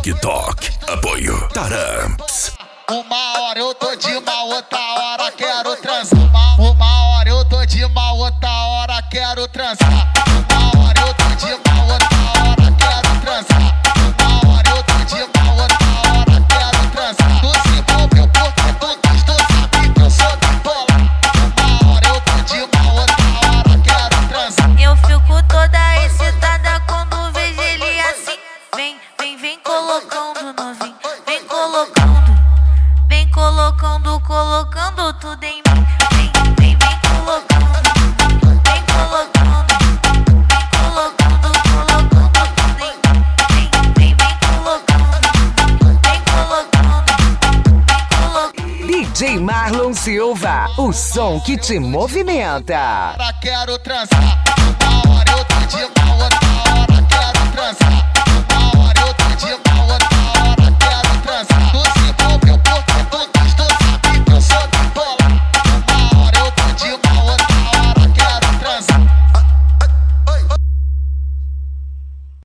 TikTok. Apoio Taramps. Uma hora eu tô de mal, outra hora quero transar. Uma hora eu tô de mal, outra hora quero transar. Uma hora eu tô de mal, outra hora quero transar. Uma hora eu tô de mal, outra hora quero transar. Tu se envolveu porque tu quis, tu sabe que eu sou bipolar. Uma hora eu tô de mal, outra hora quero transar. Eu fico toda excitada quando vejo ele assim. Vem colocando novinho, vem colocando. Vem colocando tudo em mim. Vem colocando. Vem colocando. Vem colocando tudo em mim. Vem colocando. Vem colocando. DJ Marlon Silva, o som que te movimenta. Quero transar.